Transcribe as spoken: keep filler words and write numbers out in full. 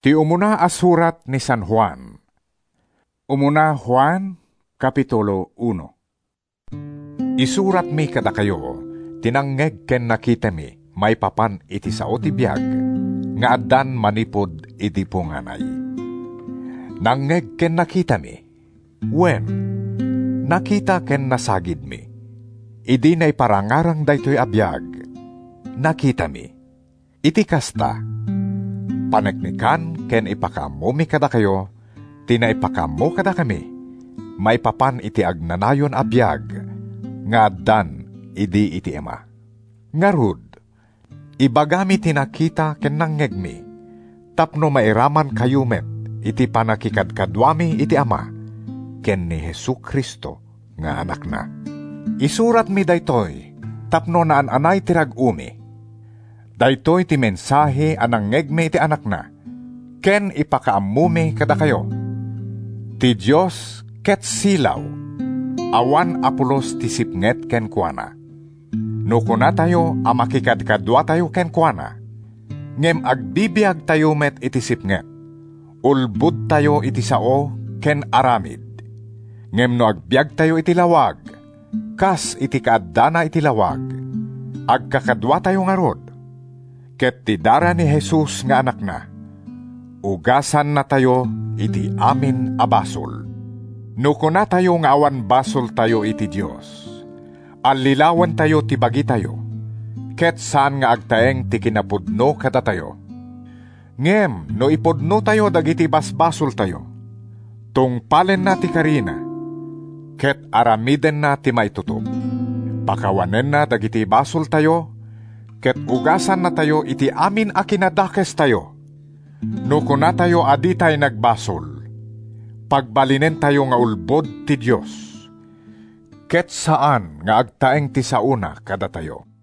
Ti umuna asurat ni San Juan. Umuna Juan, Kapitulo uno. Isurat mi kada kayo, tinanggeg ken nakita mi, may papan iti sao ti biag, nga addan manipod iti punganay. Nanggeg ken nakita mi, wen, nakita ken nasagid mi, idi na iparangarang daytoy abiyag, nakita mi, iti kasta, paneknikan ken ipakamo mi kada kayo, tina ipakamo kada kami, may papan iti agnanayon abiyag, nga addan idi iti ema. Ngarud, ibagami tinakita ken nanggegmi, tapno mairaman kayo met, iti panakikadkadwami iti ama, ken ni Hesu Kristo nga anak na. Isurat mi daytoy, tapno naan anay tirag-umi, daytoy ti mensahe anang ngegme iti anak na, ken ipakaamumi kada kayo. Ti Diyos ket silaw, awan apulos ti sipnget ken kuana. No kuna tayo amakikadkadwa tayo ken kuana, ngem agbibiyag tayo met iti sipnget, ulbud tayo iti sao ken aramid. Ngem no agbiag tayo iti lawag, kas iti kaaddana iti lawag, agkakadwa tayo ngarod. Ket ti dara ni Jesus nga anak na, ugasan na tayo iti amin a basol. No kuna tayo nga awan basol tayo iti Dios, alilawan tayo ti bagi tayo, ket saan nga agtaeng ti kinapudno kada tayo. Ngem no ipudno tayo dagiti basbasol tayo, tungpalen na ti karina, ket aramiden na ti maitutup. Pakawanen na dagiti basol tayo, ket ugasan na tayo iti amin a kinadakes tayo. No kuna tayo aditay nagbasol, pagbalinen tayo nga ulbod ti Dios, ket saan nga agtaeng ti sauna kada tayo.